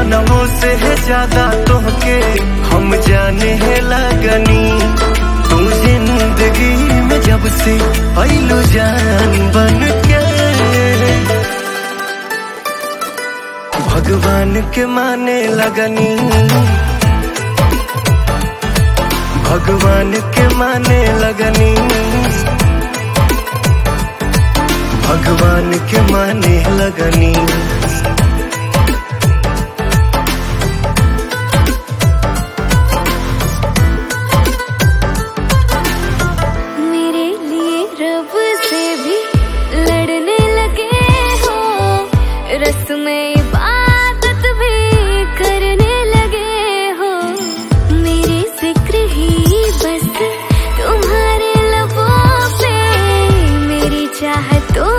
जनमों से है ज्यादा तोहके हम जाने है लगनी। तू जिंदगी में जब से आइलू जान बन के, भगवान के माने लगनी, भगवान के माने लगनी, भगवान के माने लगनी। मेरे लिए रब से भी लड़ने लगे हो, रस्में इबादत भी करने लगे हो। मेरे जिक्र ही बस तुम्हारे लबों पे, मेरी चाहतों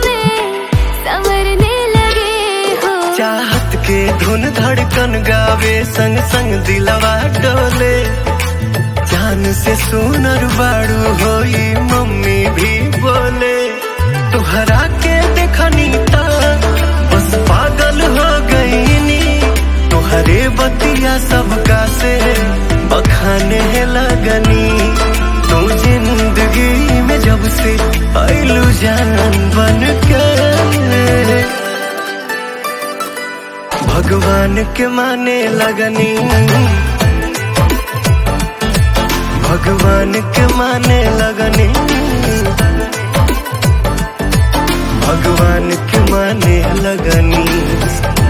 चाहत के धुन धड़कन गावे, संग संग दिलवा डोले। जान से सुनर बाड़ू होई मम्मी भी बोले। तुहरा के देखनी ता बस पागल हो गईनी, तुहरे बतिया सबका से बखाने लगनी। तू जिंदगी में जब से आइलू जान बन के, भगवान के माने लगनी, भगवान के माने लगनी, भगवान के माने लगनी।